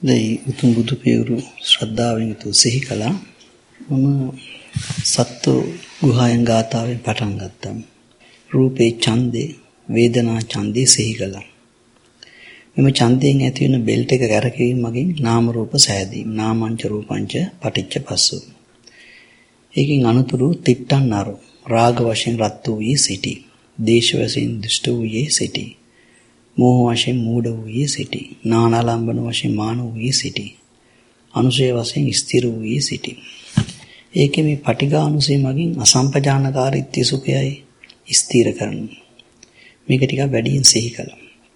දෙයි උතුම් බුදු පියවරු ශ්‍රද්ධාවෙන් යුතු සිහි කළා. මම සත්තු ගුහායන් ගාථාවෙන් පටන් ගත්තා. රූපේ ඡන්දේ වේදනා ඡන්දේ සිහි කළා. මෙම ඡන්දයෙන් ඇති වෙන බෙල්ට් එක කරකැවීම මගින් නාම රූප සෑදීම. නාමංච රූපංච පටිච්ච පස්සෝ. ඒකෙන් අනුතුරු තිට්ඨන් නරු රාග වශයෙන් රත් වූයේ සිටි. දේශ වශයෙන් දුෂ්ට වූයේ සිටි. මෝහ වශයෙන් මූඩ වූයේ සිටි. නානාලම්බන වශයෙන් මාන වූයේ සිටි. අනුසය වශයෙන් ස්ථිර වූයේ සිටි. ඒකේ මේ පටිඝානුසය මගින් අසම්පජානකාරීත්‍ය සුඛයයි ස්ථිර කරනවා. මේක ටිකක් වැඩියෙන් සිහි කළා.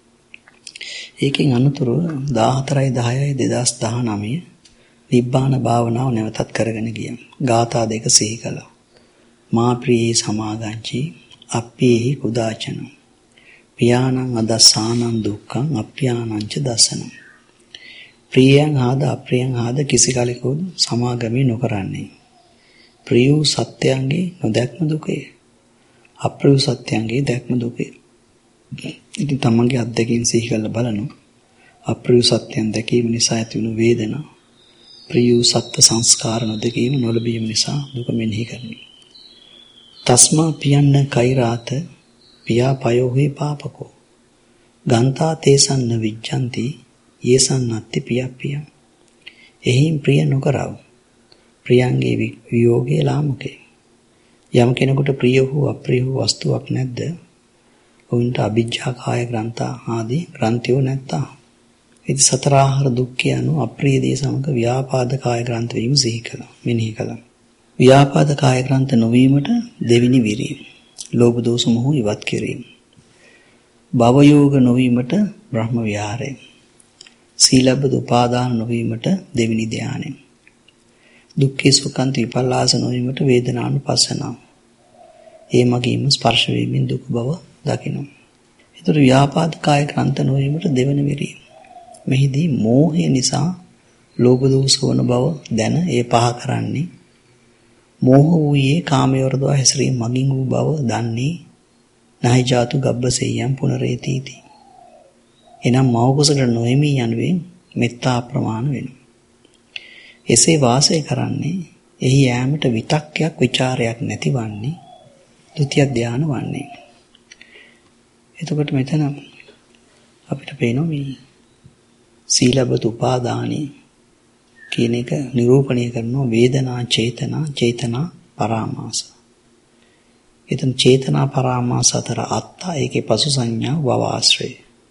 ඒකෙන් අනුතුරු 14/10/2019 නිබ්බාන භාවනාව නැවතත් කරගෙන ගියා. ගාථා දෙක සිහි කළා. මා ප්‍රියේ සමාගංචි අප්පේහි කුදාචන පියාණං අදස්සානං දුක්ඛං අප්පියානංච දසනං. ප්‍රියයන් ආද අප්‍රියයන් ආද කිසි කලෙකෝද සමාගමේ නොකරන්නේ. ප්‍රිය වූ සත්‍යයන්ගේ නොදැක්ම දුකේ. අප්‍රිය වූ සත්‍යයන්ගේ දැක්ම දුකේ. ඉතින් තමන්ගේ අත්දැකීම් සිහි කරලා බලනවා. අප්‍රිය වූ සත්‍යයන් දැකීම නිසා ඇතිවුණු වේදනා, ප්‍රිය වූ සත්‍ය සංස්කාර නොදැකීම නොලැබීම නිසා දුක මෙනෙහි කරනවා. තස්මා පියන්න කෛරාත පියා පයෝහි පාපකෝ ගන්තා තේසන්න විජ්ජන්ති යේසන්නත්ති පියප්පියං. එහින් ප්‍රිය නොකරව. ප්‍රියංගේ වියෝගේ ලාමකේ. යම් කෙනෙකුට ප්‍රිය වූ අප්‍රිය වූ වස්තුවක් නැද්ද? ඔවුන්ට අභිජ්ජා කාය ග්‍රන්ථා ආදී ග්‍රන්ථියෝ නැත්තා. ඉති සතර ආහාර දුක්ඛය anu අප්‍රිය දේ සමග ව්‍යාපාද කාය ග්‍රන්ථ වීම සිහි කළා. මෙනෙහි කළා. ව්‍යාපාද කාය ග්‍රන්ථ නොවීමට දෙවිනි විරීම. ලෝභ දෝෂ මොහ ඉවත් කිරීම. භව යෝග නොවීමට බ්‍රහ්ම විහාරය. සීලබ්බත උපාදාන නොවීමට දෙවිනි ධානය. දුක්ඛේ සුඛන්ත විපල්ලාස නොවීමට වේදනානුපස්සනාව. ඒ මගීම ස්පර්ශ වීමෙන් දුක බව දකිනවා. ඒතර ව්‍යාපාද කාය ග්‍රන්ථ නොවීමට දෙවන විරීම. මෙහිදී මෝහය නිසා ලෝභ දෝෂ වන බව දැන ඒ පහ කරන්නේ. මෝහ වූයේ කාමයෝරදවා හැසිරීම මගින් වූ බව දන්නේ. නහි ජාතු ගබ්බසෙය්‍යම් පුනරේතිති. එනම් මෞකසට නොෙමි යනුවෙන් මෙත්තා ප්‍රමාණ වෙනවා. එසේ වාසය කරන්නේ එහි යාමට විතක්කයක් ਵਿਚාරයක් නැතිවන්නේ ဒုတိ ය ධාන වන්නේ. එතකොට මෙතන අපිට පේනවා මේ සීලබ්බත උපාදානී කියන එක නිරූපණය කරනවා වේදනා චේතනා පරාමාස. එතන චේතනා පරාමාස අතර අත්තා ඒකේ පසු සංඥා වව ආශ්‍රය.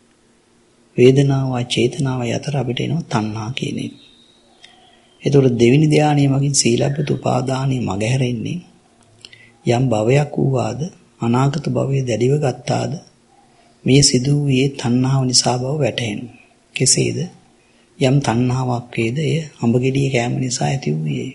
වේදනාව චේතනාව අතර අපිට එනවා තණ්හා කියන එක. ඒතකොට දෙවිනි ධානයේ මගින් සීලබ්බත උපාදානයේ මගහැරෙන්නේ යම් භවයක් වූවාද අනාගත භවයේ දැඩිව ගත්තාද මේ සිදු වූයේ තණ්හාව නිසා බව වැටහෙනවා. කෙසේද? යම් තණ්හාවක් වේද එය අඹගෙඩිය කෑම නිසා ඇති වූයේ.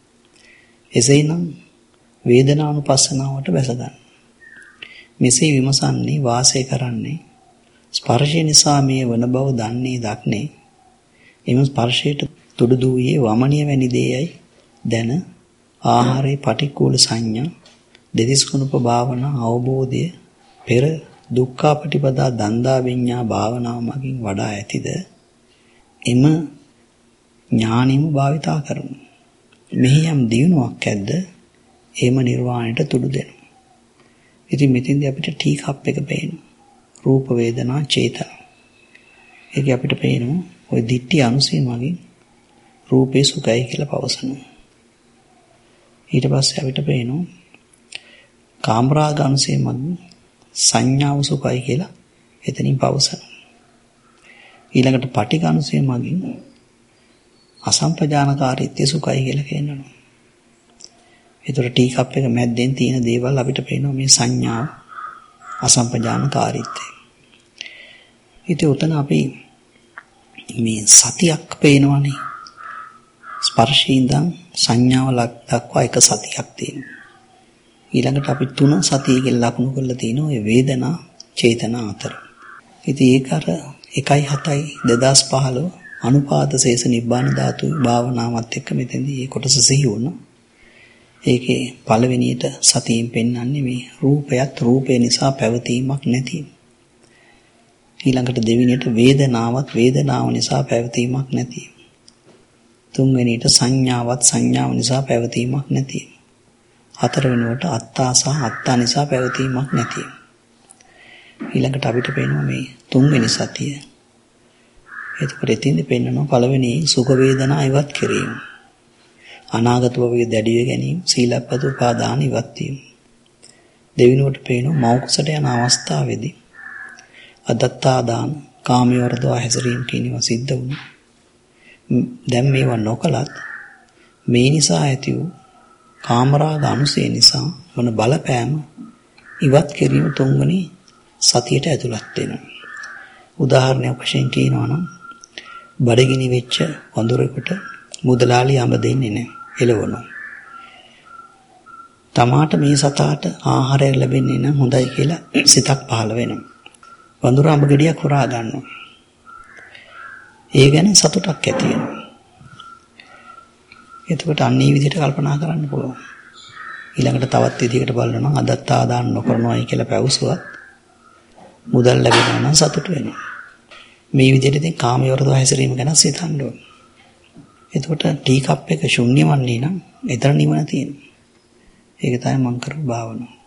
එසේනම් වේදනානුපස්සනාවට බැස ගන්න. මෙසේ විමසන්නේ වාසය කරන්නේ ස්පර්ශය නිසා මේ වන බව දන්නේ දක්නේ. එම ස්පර්ශයට තුඩු දුවේ වමනීය වැනි දෙයයි දැන ආහාරේ පටික්කුල සංඥා දෙතිස් කුණප භාවනා අවබෝධය පෙර දුක්ඛපටිපදා දන්දා විඤ්ඤා භාවනාව මගින් වඩා ඇතිද එම ඥානෙම භාවිතා කරමු. මෙහි යම් දියුණුවක් ඇද්ද එම නිර්වාණයට තුඩු දෙනවා. ඉතින් මෙතෙන්දී අපිට ටී කප් එක පේනවා. රූප වේදනා චේතනා. ඒක අපිට පේනවා ওই දිට්ඨි අනුසය මගින් රූපේ සුඛයි කියලා පවසනවා. ඊට පස්සේ අපිට පේනවා කාමරාග අනුසය මගින් සංඥාව සුඛයි කියලා එතනින් පවසනවා. ඊළඟට පටිඝ අනුසය මගින් අසම්පජානකාරීත්‍ය සුඛයි කියලා කියනවා. ඒතර ටී කප් එක මැද්දෙන් තියෙන දේවල් අපිට පේනවා මේ සංඥා අසම්පජානකාරීත්‍ය. ඉතින් උතන අපි මේ සතියක් පේනවනේ. ස්පර්ශයෙන් සංඥාව දක්වා එක සතියක් තියෙනවා. ඊළඟට අපි 3 සතිය කියලා ලකුණු කරලා තිනවා මේ වේදනා චේතනා අතර. ඉතින් ඒක අර 1/7/2015 අනුපාත ශේෂ නිබ්බාන ධාතු භාවනාවත් එක්ක මෙතෙන්දී මේ කොටස සිහි වුණා. ඒකේ පළවෙනියට සතියෙන් පෙන්වන්නේ මේ රූපයත් රූපේ නිසා පැවතීමක් නැති. ඊළඟට දෙවෙනියට වේදනාවත් වේදනාව නිසා පැවතීමක් නැති. තුන්වෙනියට සංඥාවත් සංඥාව නිසා පැවතීමක් නැති. හතරවෙනියට අත්තා සහ අත්තා නිසා පැවතීමක් නැති. ඊළඟට අපිට පේනවා මේ තුන්වෙනි සතිය. එතකොට එතින්දි පෙන්නනවා පළවෙනි සුඛ වේදනා ඉවත් කිරීම. අනාගත භවයේ දැඩිව ගැනීම, සීලප්පත උපාදාන ඉවත් වීම. දෙවෙනුවට පේනවා මෞකසට යන අවස්ථාවේදී අදත්තා දාන කාමයේ වර්ධව හැසිරීම කියනවා සිද්ධ වුණා. දැන් මේවා නොකලත් මේ නිසා ඇති වූ කාමරාග අනුසය නිසා වන බලපෑම ඉවත් කිරීම තුන්වෙනි සතියට ඇතුළත් වෙනවා. උදාහරණයක් වශයෙන් කියනවා නම් බඩගිනි වෙච්ච වඳුරෙකුට මුදලාලි අඹ දෙන්නේ නැහැ. එළවනවා. තමාට මේ සතාට ආහාරය ලැබෙන්නේ නම් හොඳයි කියලා සිතක් පහළ වෙනවා. වඳුර අඹ ගෙඩියක් හොරා ගන්නවා. ඒ ගැන සතුටක් ඇති වෙනවා. එතකොට අන්න ඒ විදිහට කල්පනා කරන්න පුළුවන්. ඊළඟට තවත් විදිහකට බලනවා නම් අදත් ආදාන නොකරනවායි කියලා පැවසුවත් මුදල් ලැබෙනවා නම් සතුට වෙනවා. මේ විදිහට ඉතින් කාමයේ වර්ධව හැසිරීම ගැන සිතන්න ඕන. එතකොට ටී කප් එක ශුන්‍ය වන්නේ නම් එතන නිවන තියෙනවා. ඒක තමයි මම කරපු භාවනාව.